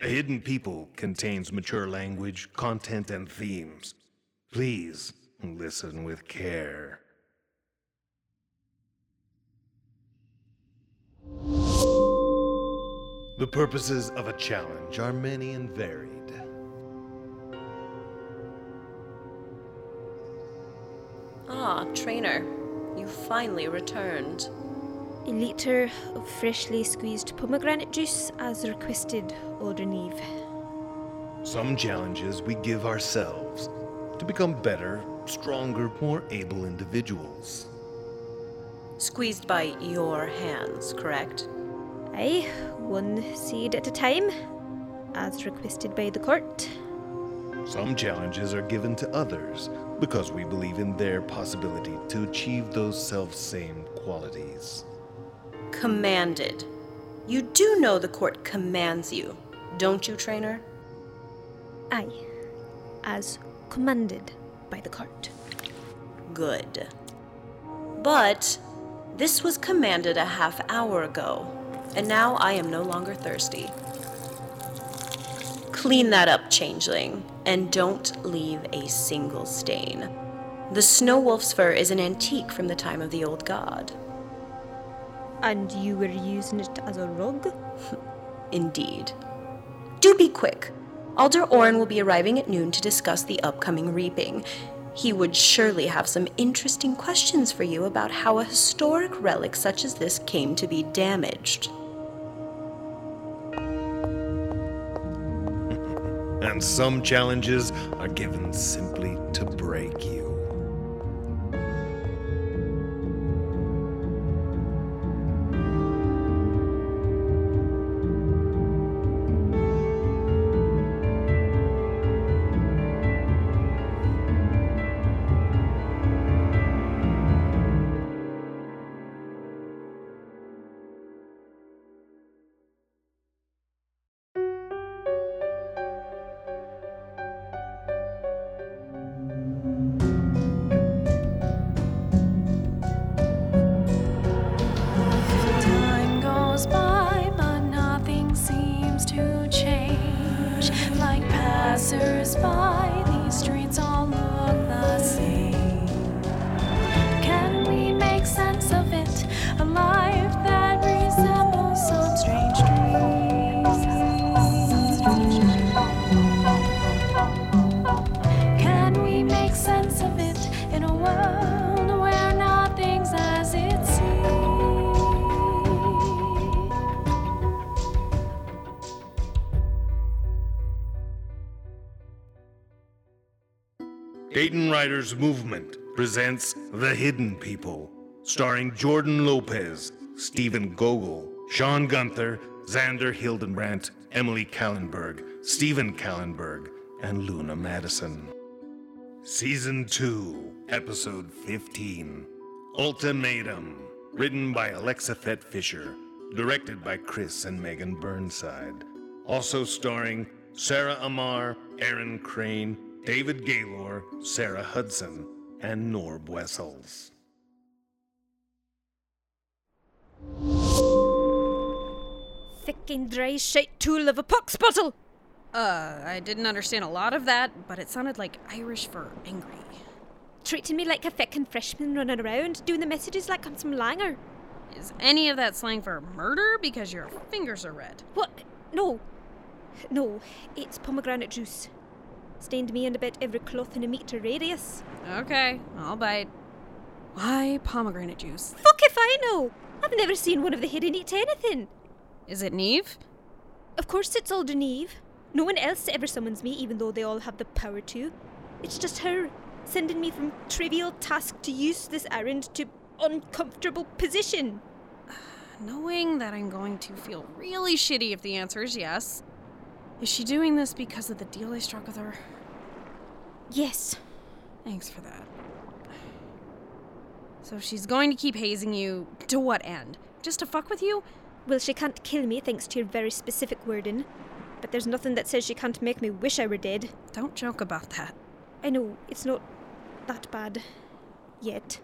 The Hidden People contains mature language, content, and themes. Please listen with care. The purposes of a challenge are many and varied. Ah, Trainer, you finally returned. A liter of freshly squeezed pomegranate juice as requested, Alderneve. Some challenges we give ourselves to become better, stronger, more able individuals. Squeezed by your hands, correct? Aye, one seed at a time, as requested by the court. Some challenges are given to others because we believe in their possibility to achieve those self-same qualities. Commanded. You do know the court commands you, don't you, Trainer? Aye, as commanded by the court. Good. But this was commanded a half hour ago, and now I am no longer thirsty. Clean that up, changeling, and don't leave a single stain. The snow wolf's fur is an antique from the time of the old god. And you were using it as a rug? Indeed. Do be quick. Alder Oren will be arriving at noon to discuss the upcoming reaping. He would surely have some interesting questions for you about how a historic relic such as this came to be damaged. And some challenges are given simply to break you. Time goes by, but nothing seems to change. Like passers-by, these streets all look the same. Can we make sense of it? A life that resembles some strange dreams. Can we make sense of it in a world where nothing's as it seems? Dayton Writers Movement presents The Hidden People, starring Jordan Lopez, Stephen Gogol, Sean Gunther, Xander Hildenbrandt, Emily Kallenberg, Stephen Kallenberg, and Luna Madison. Season 2, Episode 15, Ultimatum, written by Alexa Fett Fisher, directed by Chris and Megan Burnside. Also starring Sarah Amar, Aaron Crane, David Gaylor, Sarah Hudson, and Norb Wessels. Thick and dry shite tool of a pox bottle! I didn't understand a lot of that, but it sounded like Irish for angry. Treating me like a feckin' freshman running around, doing the messages like I'm some langer. Is any of that slang for murder because your fingers are red? What? No, it's pomegranate juice. Stained me in about every cloth in a meter radius. Okay, I'll bite. Why pomegranate juice? Fuck if I know! I've never seen one of the hidden eat anything. Is it Neve? Of course it's Alderneve. No one else ever summons me, even though they all have the power to. It's just her, sending me from trivial task to use this errand to uncomfortable position. Knowing that I'm going to feel really shitty if the answer is yes. Is she doing this because of the deal I struck with her? Yes. Thanks for that. So she's going to keep hazing you, to what end? Just to fuck with you? Well, she can't kill me thanks to your very specific wording. But there's nothing that says she can't make me wish I were dead. Don't joke about that. I know, it's not that bad. Yet.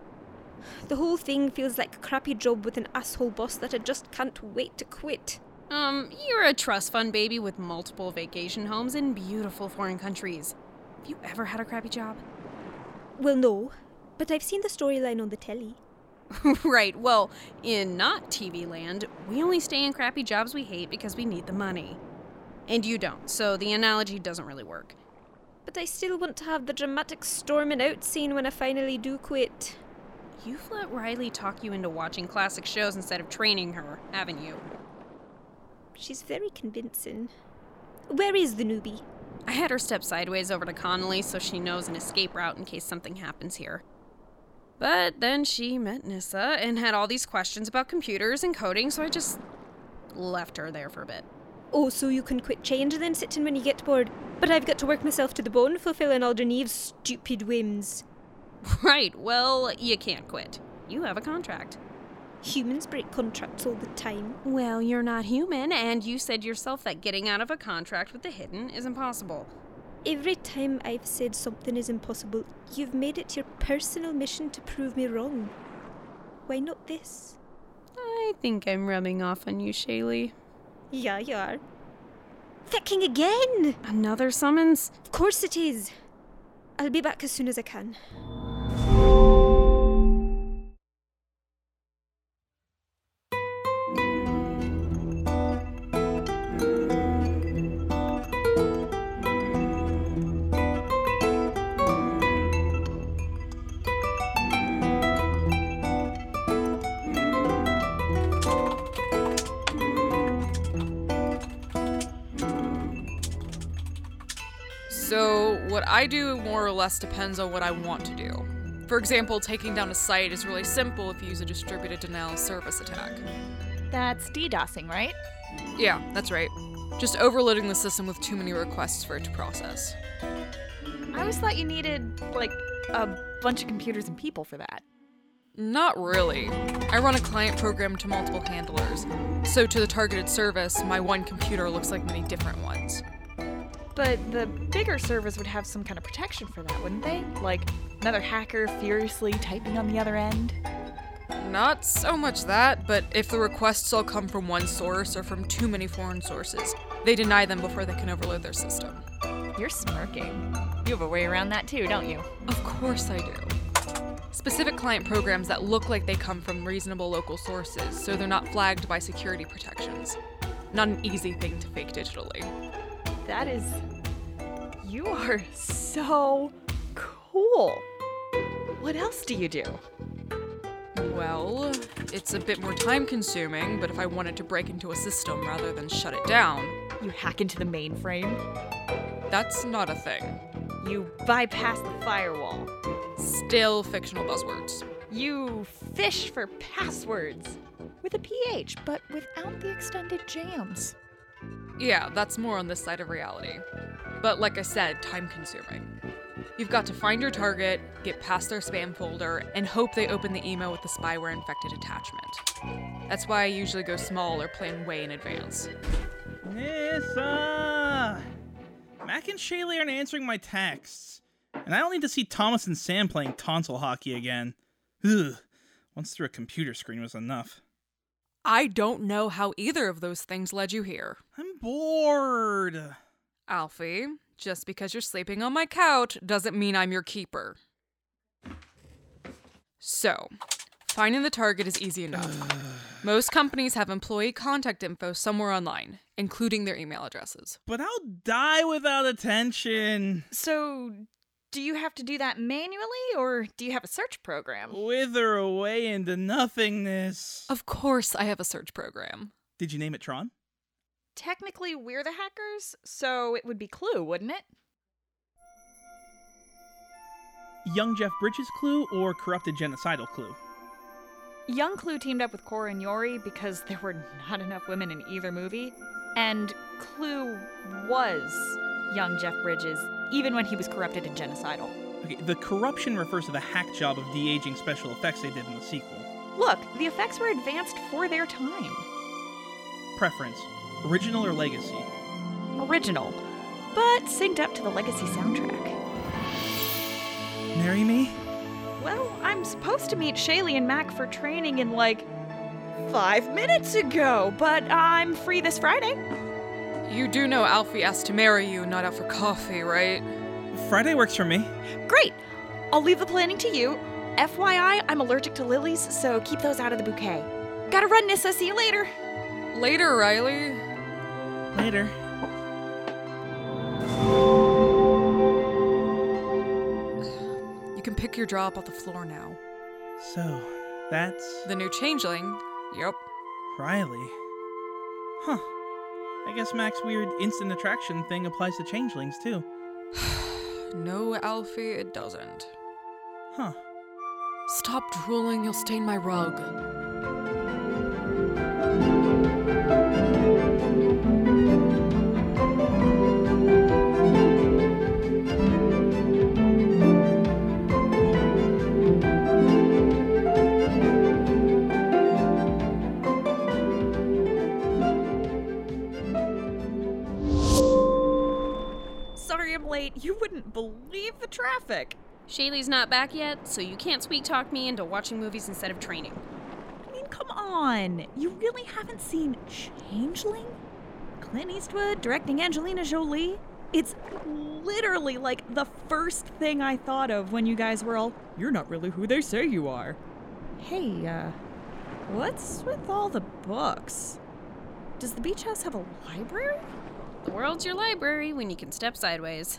The whole thing feels like a crappy job with an asshole boss that I just can't wait to quit. You're a trust fund baby with multiple vacation homes in beautiful foreign countries. Have you ever had a crappy job? Well, no, but I've seen the storyline on the telly. Right, well, in not TV land, we only stay in crappy jobs we hate because we need the money. And you don't, so the analogy doesn't really work. But I still want to have the dramatic storming out scene when I finally do quit. You've let Riley talk you into watching classic shows instead of training her, haven't you? She's very convincing. Where is the newbie? I had her step sideways over to Connolly so she knows an escape route in case something happens here. But then she met Nissa and had all these questions about computers and coding, so I just left her there for a bit. Oh, so you can quit change then sitting when you get bored. But I've got to work myself to the bone fulfilling Alder Neve's stupid whims. Right, well, you can't quit. You have a contract. Humans break contracts all the time. Well, you're not human, and you said yourself that getting out of a contract with the Hidden is impossible. Every time I've said something is impossible, you've made it your personal mission to prove me wrong. Why not this? I think I'm rubbing off on you, Shaylee. Yeah, you are. Fecking again! Another summons? Of course it is. I'll be back as soon as I can. So, what I do more or less depends on what I want to do. For example, taking down a site is really simple if you use a distributed denial of service attack. That's DDoSing, right? Yeah, that's right. Just overloading the system with too many requests for it to process. I always thought you needed, a bunch of computers and people for that. Not really. I run a client program to multiple handlers, so to the targeted service, my one computer looks like many different ones. But the bigger servers would have some kind of protection for that, wouldn't they? Like another hacker furiously typing on the other end? Not so much that, but if the requests all come from one source or from too many foreign sources, they deny them before they can overload their system. You're smirking. You have a way around that too, don't you? Of course I do. Specific client programs that look like they come from reasonable local sources, so they're not flagged by security protections. Not an easy thing to fake digitally. That is... You are so cool. What else do you do? Well, it's a bit more time-consuming, but if I wanted to break into a system rather than shut it down... You hack into the mainframe? That's not a thing. You bypass the firewall? Still fictional buzzwords. You fish for passwords? With a PH, but without the extended jams. Yeah, that's more on this side of reality. But like I said, time-consuming. You've got to find your target, get past their spam folder, and hope they open the email with the spyware-infected attachment. That's why I usually go small or plan way in advance. Nissa! Mac and Shaylee aren't answering my texts. And I don't need to see Thomas and Sam playing tonsil hockey again. Ugh. Once through a computer screen was enough. I don't know how either of those things led you here. I'm bored. Alfie, just because you're sleeping on my couch doesn't mean I'm your keeper. So, finding the target is easy enough. Most companies have employee contact info somewhere online, including their email addresses. But I'll die without attention. So, do you have to do that manually, or do you have a search program? Wither away into nothingness. Of course I have a search program. Did you name it Tron? Technically, we're the hackers, so it would be Clue, wouldn't it? Young Jeff Bridges Clue or Corrupted Genocidal Clue? Young Clue teamed up with Cora and Yori because there were not enough women in either movie, and Clue was young Jeff Bridges, even when he was corrupted and genocidal. Okay, the corruption refers to the hack job of de-aging special effects they did in the sequel. Look, the effects were advanced for their time. Preference, original or legacy? Original, but synced up to the legacy soundtrack. Marry me? Well, I'm supposed to meet Shaylee and Mac for training in, 5 minutes ago, but I'm free this Friday. You do know Alfie asked to marry you, not out for coffee, right? Friday works for me. Great. I'll leave the planning to you. FYI, I'm allergic to lilies, so keep those out of the bouquet. Gotta run, Nissa. See you later. Later, Riley. Later. You can pick your jaw up off the floor now. So, that's The new changeling? Yep. Riley. Huh. I guess Mac's weird instant attraction thing applies to changelings, too. No, Alfie, it doesn't. Huh. Stop drooling, you'll stain my rug. Sorry I'm late. You wouldn't believe the traffic. Shaylee's not back yet, so you can't sweet talk me into watching movies instead of training. I mean, come on. You really haven't seen Changeling? Clint Eastwood directing Angelina Jolie? It's literally like the first thing I thought of when you guys were all, "You're not really who they say you are." Hey, what's with all the books? Does the beach house have a library? The world's your library when you can step sideways.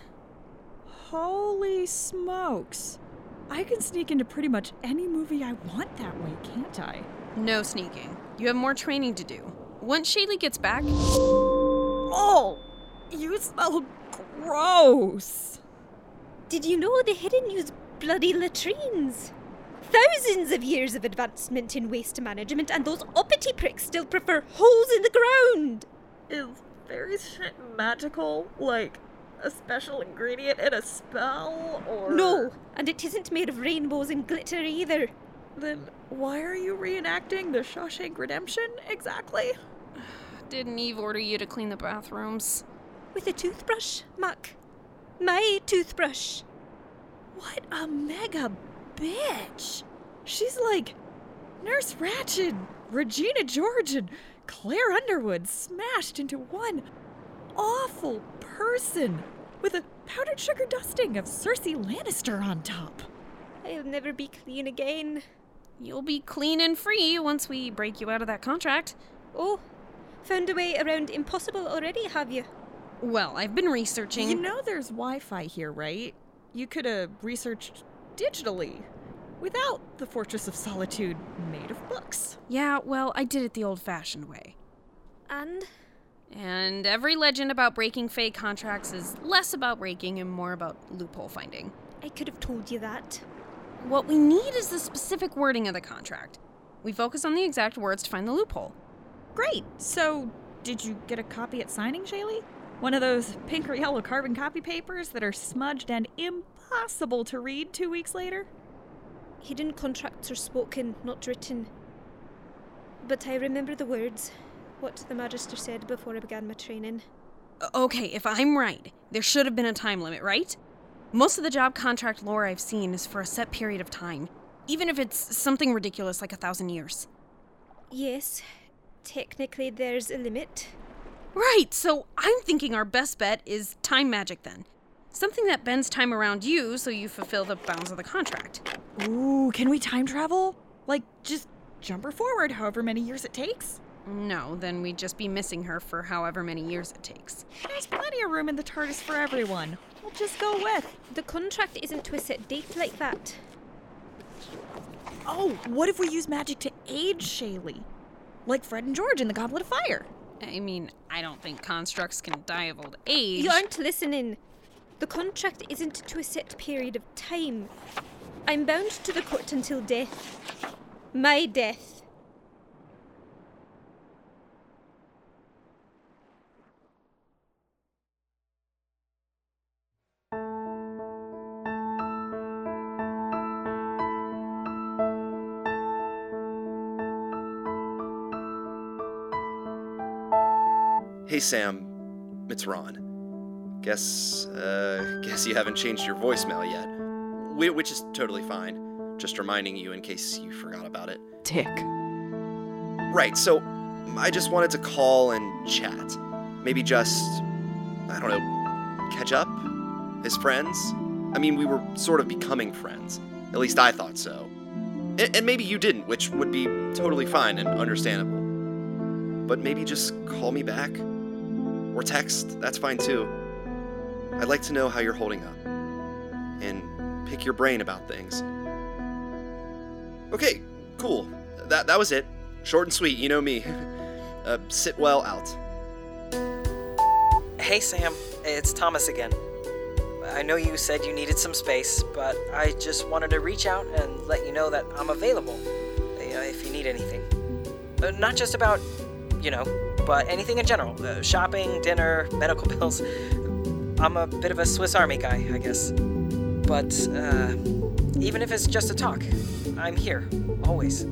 Holy smokes. I can sneak into pretty much any movie I want that way, can't I? No sneaking. You have more training to do. Once Shaylee gets back, Oh! You smell gross! Did you know the Hidden use bloody latrines? Thousands of years of advancement in waste management, and those uppity pricks still prefer holes in the ground! Is fairy shit magical? Like a special ingredient in a spell? Or. No, and it isn't made of rainbows and glitter either. Then why are you reenacting the Shawshank Redemption exactly? didn't Eve order you to clean the bathrooms? With a toothbrush, Mac. My toothbrush. What a mega bitch! She's like Nurse Ratched, Regina George, and Claire Underwood smashed into one awful person with a powdered sugar dusting of Cersei Lannister on top. I'll never be clean again. You'll be clean and free once we break you out of that contract. Oh, found a way around impossible already, have you? Well, I've been researching. You know there's Wi-Fi here, right? You could have researched digitally without the Fortress of Solitude made of books. Yeah, well, I did it the old-fashioned way. And every legend about breaking Fae contracts is less about breaking and more about loophole finding. I could have told you that. What we need is the specific wording of the contract. We focus on the exact words to find the loophole. Great. So, did you get a copy at signing, Shaylee? One of those pink or yellow carbon copy papers that are smudged and impossible to read 2 weeks later? Hidden contracts are spoken, not written. But I remember the words, what the Magister said before I began my training. Okay, if I'm right, there should have been a time limit, right? Most of the job contract lore I've seen is for a set period of time, even if it's something ridiculous like 1,000 years. Yes, technically there's a limit. Right, so I'm thinking our best bet is time magic then. Something that bends time around you so you fulfill the bounds of the contract. Ooh, can we time travel? Like, just jump her forward however many years it takes? No, then we'd just be missing her for however many years it takes. There's plenty of room in the TARDIS for everyone. We'll just go with. The contract isn't to a set date like that. Oh, what if we use magic to age Shaylee? Like Fred and George in the Goblet of Fire. I mean, I don't think constructs can die of old age. You aren't listening. The contract isn't to a set period of time. I'm bound to the court until death. My death. Hey Sam, it's Ron. Guess you haven't changed your voicemail yet, which is totally fine. Just reminding you in case you forgot about it. Tick. Right, so I just wanted to call and chat. Maybe just, I don't know, catch up as friends? I mean, we were sort of becoming friends. At least I thought so. And maybe you didn't, which would be totally fine and understandable. But maybe just call me back. Or text, that's fine too. I'd like to know how you're holding up. And pick your brain about things. Okay, cool. That was it. Short and sweet, you know me. Sit well out. Hey Sam, it's Thomas again. I know you said you needed some space, but I just wanted to reach out and let you know that I'm available, if you need anything. Not just about, but anything in general. Shopping, dinner, medical bills. I'm a bit of a Swiss Army guy, I guess. But even if it's just a talk, I'm here, always.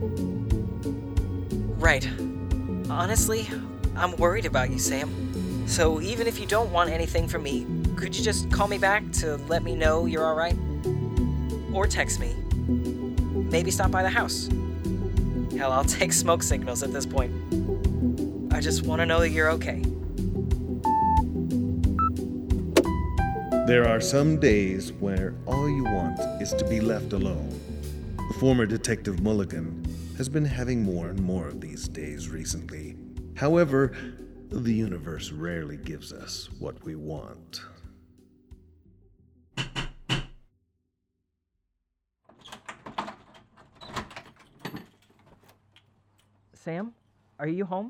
Right. Honestly, I'm worried about you, Sam. So even if you don't want anything from me, could you just call me back to let me know you're alright? Or text me. Maybe stop by the house. Hell, I'll take smoke signals at this point. I just want to know that you're okay. There are some days where all you want is to be left alone. The former Detective Mulligan has been having more and more of these days recently. However, the universe rarely gives us what we want. Sam, are you home?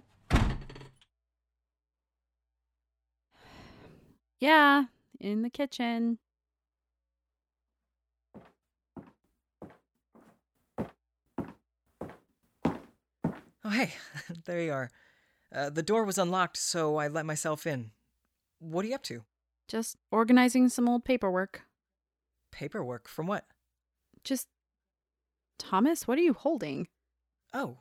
Yeah, in the kitchen. Oh, hey, there you are. The door was unlocked, so I let myself in. What are you up to? Just organizing some old paperwork. Paperwork? From what? Just... Thomas, what are you holding? Oh,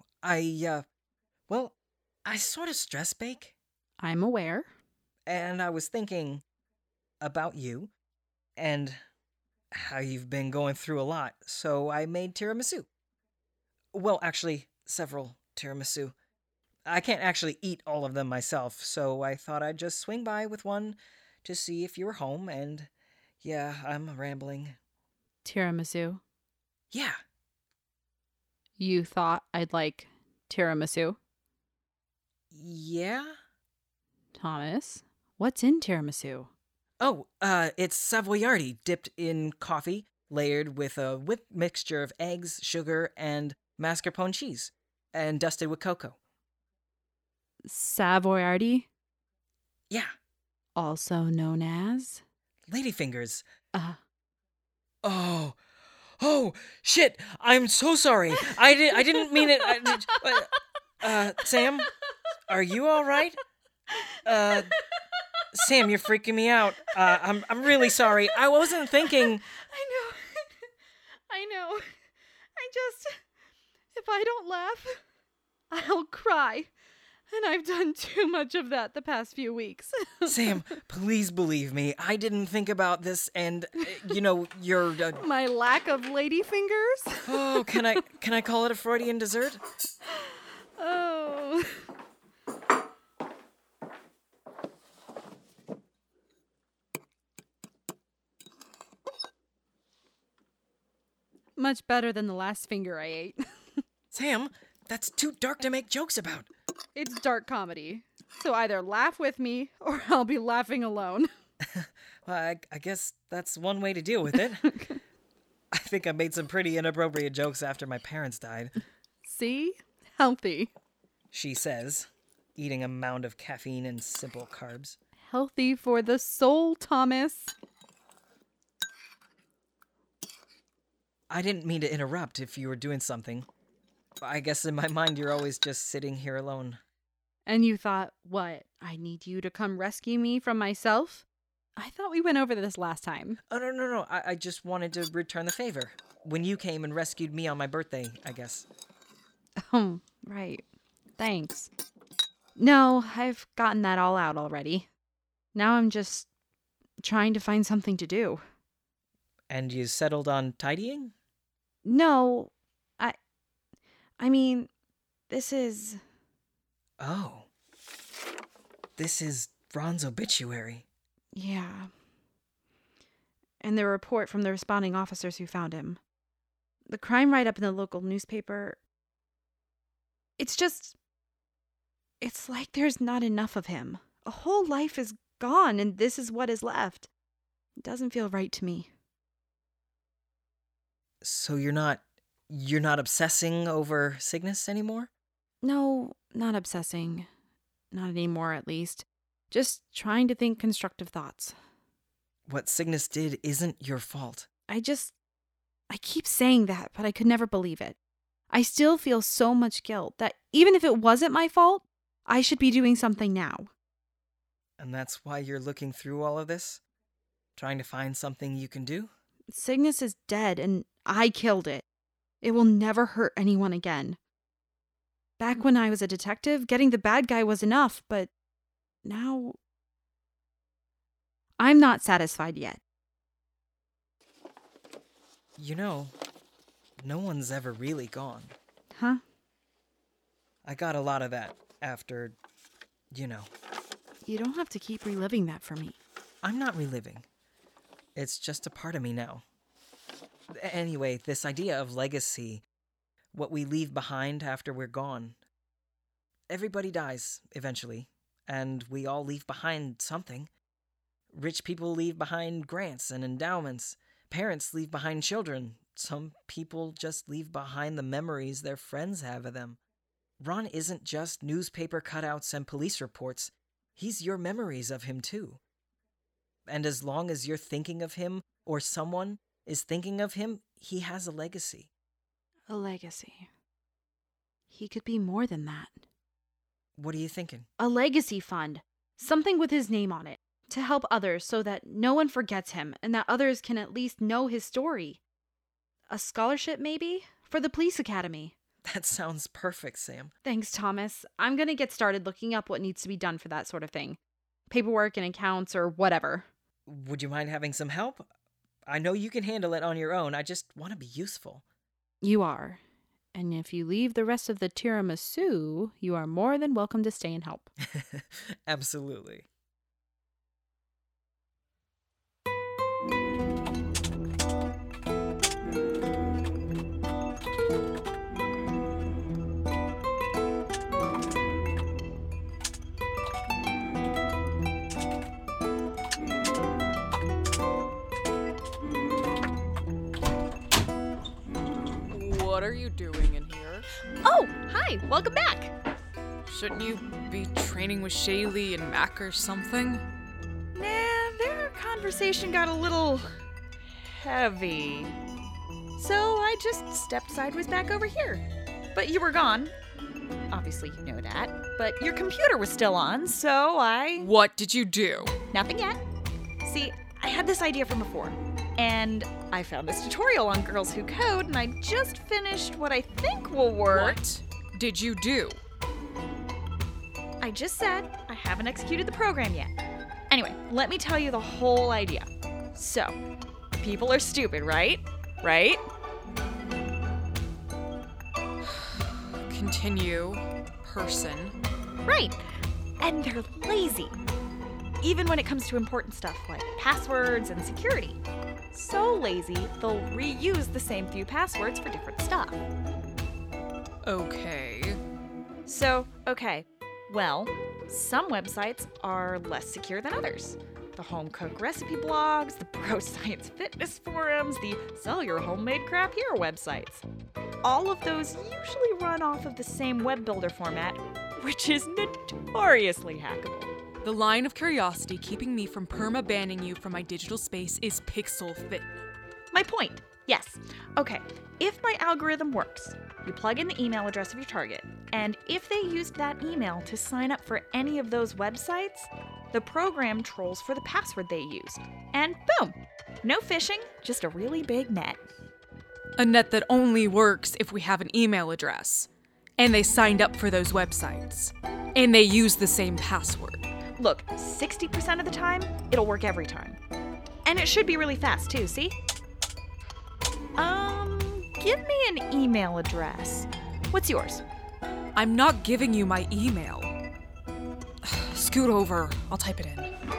I sort of stress bake. I'm aware. And I was thinking about you and how you've been going through a lot, so I made tiramisu. Well, actually, several tiramisu. I can't actually eat all of them myself, so I thought I'd just swing by with one to see if you were home, and yeah, I'm rambling. Tiramisu? Yeah. You thought I'd like tiramisu? Yeah? Thomas, what's in tiramisu? Oh, it's Savoiardi dipped in coffee, layered with a whipped mixture of eggs, sugar, and mascarpone cheese, and dusted with cocoa. Savoiardi? Yeah. Also known as? Ladyfingers. Oh, shit! I'm so sorry. I didn't mean it. Sam, are you all right? Sam, you're freaking me out. I'm really sorry. I wasn't thinking. I know. If I don't laugh, I'll cry. And I've done too much of that the past few weeks. Sam, please believe me. I didn't think about this and, your... My lack of ladyfingers? Oh, can I call it a Freudian dessert? Oh... Much better than the last finger I ate. Sam, that's too dark to make jokes about. It's dark comedy. So either laugh with me or I'll be laughing alone. Well, I guess that's one way to deal with it. I think I made some pretty inappropriate jokes after my parents died. See? Healthy. She says, eating a mound of caffeine and simple carbs. Healthy for the soul, Thomas. I didn't mean to interrupt if you were doing something. I guess in my mind you're always just sitting here alone. And you thought, what? I need you to come rescue me from myself? I thought we went over this last time. Oh, no. I just wanted to return the favor. When you came and rescued me on my birthday, I guess. Oh, right. Thanks. No, I've gotten that all out already. Now I'm just trying to find something to do. And you settled on tidying? No, I mean, This is... Oh. This is Ron's obituary. Yeah. And the report from the responding officers who found him. The crime write-up in the local newspaper. It's like there's not enough of him. A whole life is gone, and this is what is left. It doesn't feel right to me. So you're not obsessing over Cygnus anymore? No, not obsessing. Not anymore, at least. Just trying to think constructive thoughts. What Cygnus did isn't your fault. I keep saying that, but I could never believe it. I still feel so much guilt that even if it wasn't my fault, I should be doing something now. And that's why you're looking through all of this? Trying to find something you can do? Cygnus is dead, and I killed it. It will never hurt anyone again. Back when I was a detective, getting the bad guy was enough, but now... I'm not satisfied yet. You know, no one's ever really gone. Huh? I got a lot of that after, you know. You don't have to keep reliving that for me. I'm not reliving. It's just a part of me now. Anyway, this idea of legacy, what we leave behind after we're gone. Everybody dies, eventually, and we all leave behind something. Rich people leave behind grants and endowments. Parents leave behind children. Some people just leave behind the memories their friends have of them. Ron isn't just newspaper cutouts and police reports. He's your memories of him, too. And as long as you're thinking of him, or someone is thinking of him, he has a legacy. A legacy. He could be more than that. What are you thinking? A legacy fund. Something with his name on it. To help others so that no one forgets him and that others can at least know his story. A scholarship, maybe? For the police academy. That sounds perfect, Sam. Thanks, Thomas. I'm gonna get started looking up what needs to be done for that sort of thing. Paperwork and accounts or whatever. Would you mind having some help? I know you can handle it on your own. I just want to be useful. You are. And if you leave the rest of the tiramisu, you are more than welcome to stay and help. Absolutely. What are you doing in here? Oh, hi, welcome back. Shouldn't you be training with Shaylee and Mac or something? Nah, their conversation got a little heavy. So I just stepped sideways back over here. But you were gone. Obviously you know that. But your computer was still on, so I... What did you do? Nothing yet. See, I had this idea from before. And I found this tutorial on Girls Who Code, and I just finished what I think will work. What did you do? I just said I haven't executed the program yet. Anyway, let me tell you the whole idea. So, people are stupid, right? Right? Continue. Person. Right. And they're lazy. Even when it comes to important stuff like passwords and security. So lazy, they'll reuse the same few passwords for different stuff. Okay. So, okay. Well, some websites are less secure than others. The home cook recipe blogs, the bro science fitness forums, the sell your homemade crap here websites. All of those usually run off of the same web builder format, which is notoriously hackable. The line of curiosity keeping me from perma-banning you from my digital space is pixel fit. My point. Yes. Okay, if my algorithm works, you plug in the email address of your target, and if they used that email to sign up for any of those websites, the program trolls for the password they used. And boom! No phishing, just a really big net. A net that only works if we have an email address. And they signed up for those websites. And they use the same password. Look, 60% of the time, it'll work every time. And it should be really fast too, see? Give me an email address. What's yours? I'm not giving you my email. Scoot over. I'll type it in.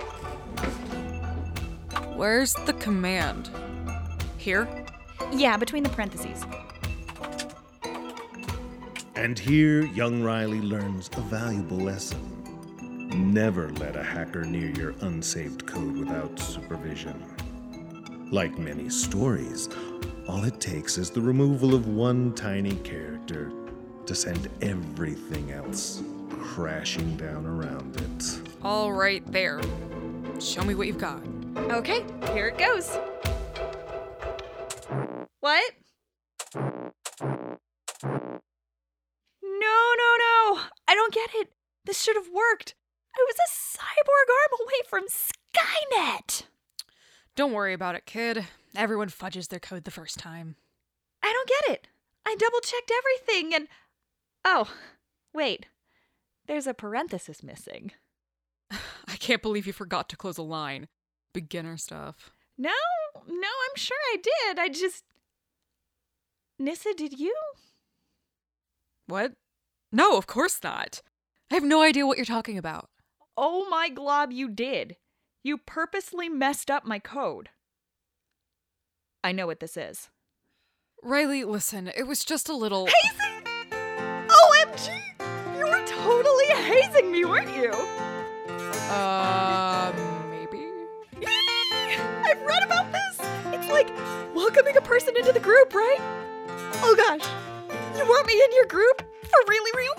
Where's the command? Here? Yeah, between the parentheses. And here, young Riley learns a valuable lesson. Never let a hacker near your unsaved code without supervision. Like many stories, all it takes is the removal of one tiny character to send everything else crashing down around it. All right, there. Show me what you've got. Okay, here it goes. What? No. I don't get it. This should have worked. I was a cyborg arm away from Skynet. Don't worry about it, kid. Everyone fudges their code the first time. I don't get it. I double-checked everything and... Oh, wait. There's a parenthesis missing. I can't believe you forgot to close a line. Beginner stuff. No, I'm sure I did. I just... Nissa, did you? What? No, of course not. I have no idea what you're talking about. Oh my glob, you did. You purposely messed up my code. I know what this is. Riley, listen, it was just a little... Hazing! OMG! You were totally hazing me, weren't you? Maybe? I've read about this! It's like welcoming a person into the group, right? Oh gosh, you want me in your group? For really reals?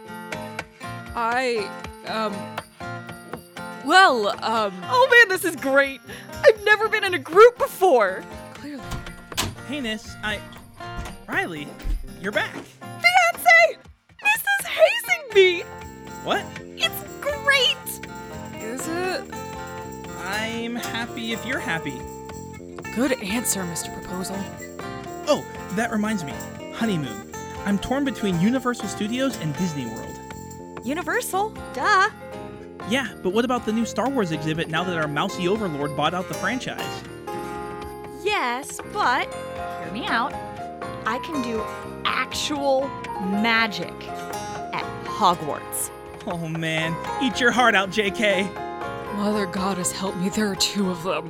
Oh man, this is great! I've never been in a group before! Clearly. Hey, Nis, Riley, you're back. Fiancé! This is hazing me! What? It's great! Is it? I'm happy if you're happy. Good answer, Mr. Proposal. Oh, that reminds me. Honeymoon. I'm torn between Universal Studios and Disney World. Universal? Duh! Yeah, but what about the new Star Wars exhibit now that our mousy overlord bought out the franchise? Yes, but, hear me out, I can do actual magic at Hogwarts. Oh man, eat your heart out, JK. Mother Goddess help me, there are two of them.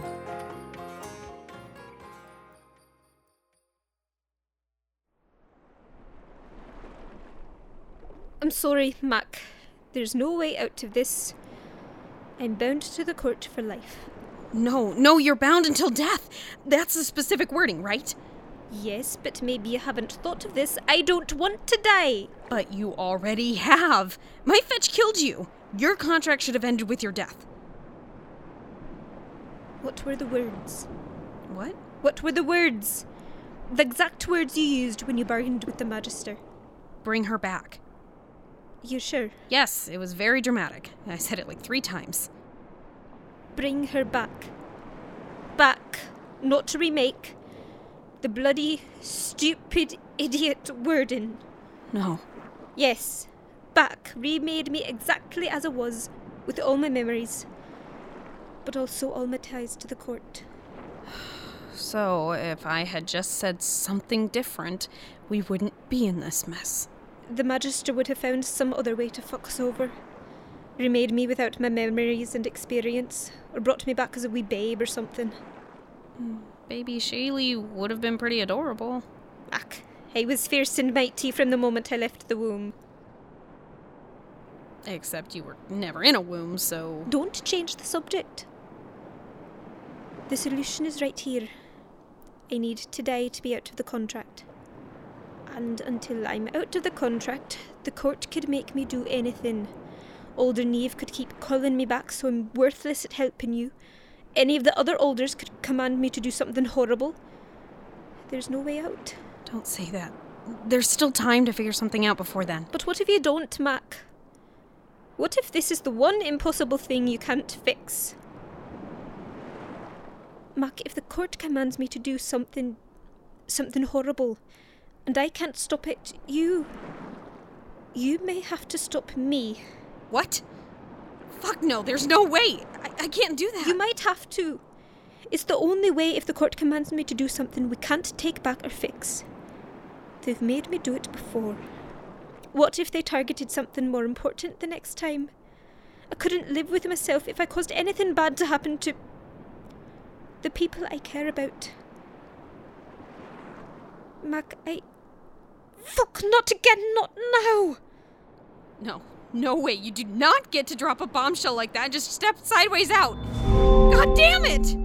I'm sorry, Mac. There's no way out of this. I'm bound to the court for life. No, you're bound until death. That's the specific wording, right? Yes, but maybe you haven't thought of this. I don't want to die. But you already have. My fetch killed you. Your contract should have ended with your death. What were the words? What? What were the words? The exact words you used when you bargained with the Magister. Bring her back. You sure? Yes, it was very dramatic. I said it like 3 times. Bring her back. Back. Not to remake. The bloody, stupid, idiot wording. No. Yes. Back. Remade me exactly as I was, with all my memories. But also all my ties to the court. So, if I had just said something different, we wouldn't be in this mess. The Magister would have found some other way to fuck us over. Remade me without my memories and experience, or brought me back as a wee babe or something. Baby Shaylee would have been pretty adorable. Ach, I was fierce and mighty from the moment I left the womb. Except you were never in a womb, so... Don't change the subject. The solution is right here. I need to die to be out of the contract. And until I'm out of the contract, the court could make me do anything. Older Neve could keep calling me back so I'm worthless at helping you. Any of the other Alders could command me to do something horrible. There's no way out. Don't say that. There's still time to figure something out before then. But what if you don't, Mac? What if this is the one impossible thing you can't fix? Mac, if the court commands me to do something horrible, and I can't stop it, you may have to stop me. What? Fuck no, there's no way. I can't do that. You might have to. It's the only way if the court commands me to do something we can't take back or fix. They've made me do it before. What if they targeted something more important the next time? I couldn't live with myself if I caused anything bad to happen to the people I care about. Mac, Fuck, not again, not now! No way, you do not get to drop a bombshell like that and just step sideways out! God damn it!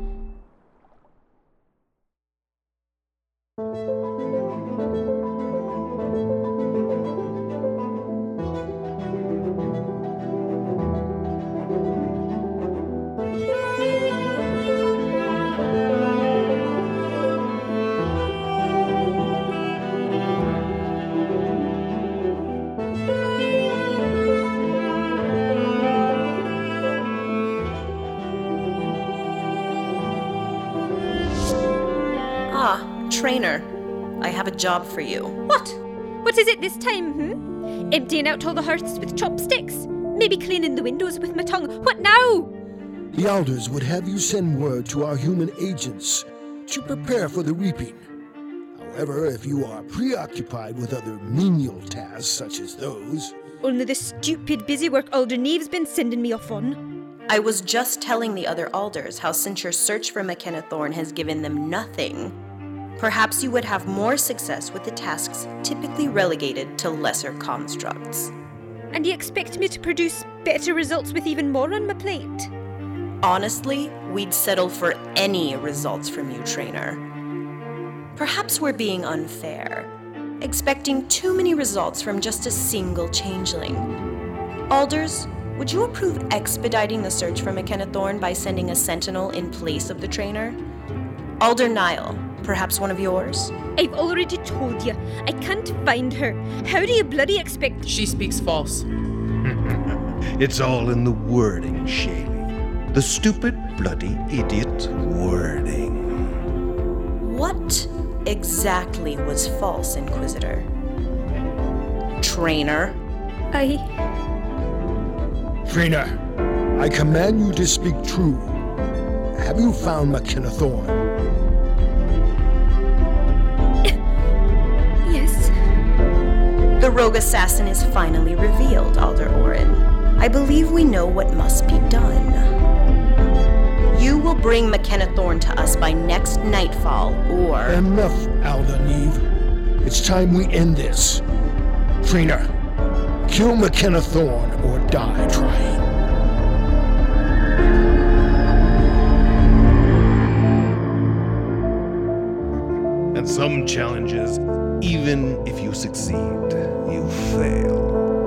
Trainer, I have a job for you. What? What is it this time, Emptying out all the hearths with chopsticks? Maybe cleaning the windows with my tongue? What now? The elders would have you send word to our human agents to prepare for the reaping. However, if you are preoccupied with other menial tasks such as those... Only the stupid busy work Alder Neve's been sending me off on. I was just telling the other alders how since your search for McKenna Thorne has given them nothing, perhaps you would have more success with the tasks typically relegated to lesser constructs. And you expect me to produce better results with even more on my plate? Honestly, we'd settle for any results from you, Trainer. Perhaps we're being unfair, expecting too many results from just a single changeling. Alders, would you approve expediting the search for McKenna Thorne by sending a sentinel in place of the Trainer? Alder Niall, perhaps one of yours? I've already told you, I can't find her. How do you bloody expect... She speaks false. It's all in the wording, Shaylee. The stupid, bloody idiot wording. What exactly was false, Inquisitor? Trainer? Trainer, I command you to speak true. Have you found McKenna Thorne? The rogue assassin is finally revealed, Alder Orin. I believe we know what must be done. You will bring McKenna Thorne to us by next nightfall, or... Enough, Alder Neve. It's time we end this. Trainer, kill McKenna Thorne or die trying. And some challenges, even if you succeed, you fail.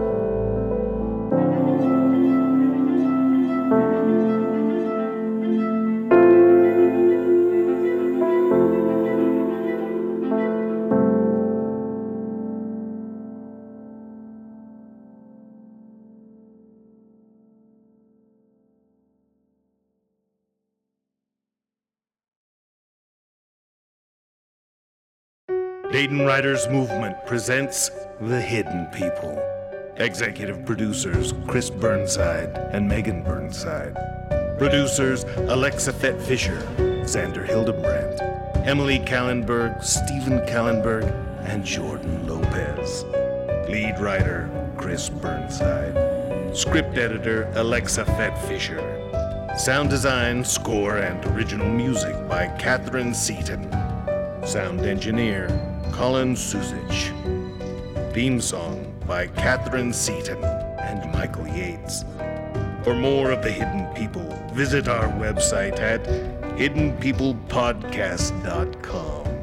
Dayton Writers Movement presents The Hidden People. Executive producers Chris Burnside and Megan Burnside. Producers Alexa Fett Fisher, Xander Hildebrandt, Emily Kallenberg, Stephen Kallenberg, and Jordan Lopez. Lead writer Chris Burnside. Script editor Alexa Fett Fisher. Sound design, score, and original music by Catherine Seaton. Sound engineer Colin Susich. Theme song by Catherine Seaton and Michael Yates. For more of The Hidden People, visit our website at hiddenpeoplepodcast.com.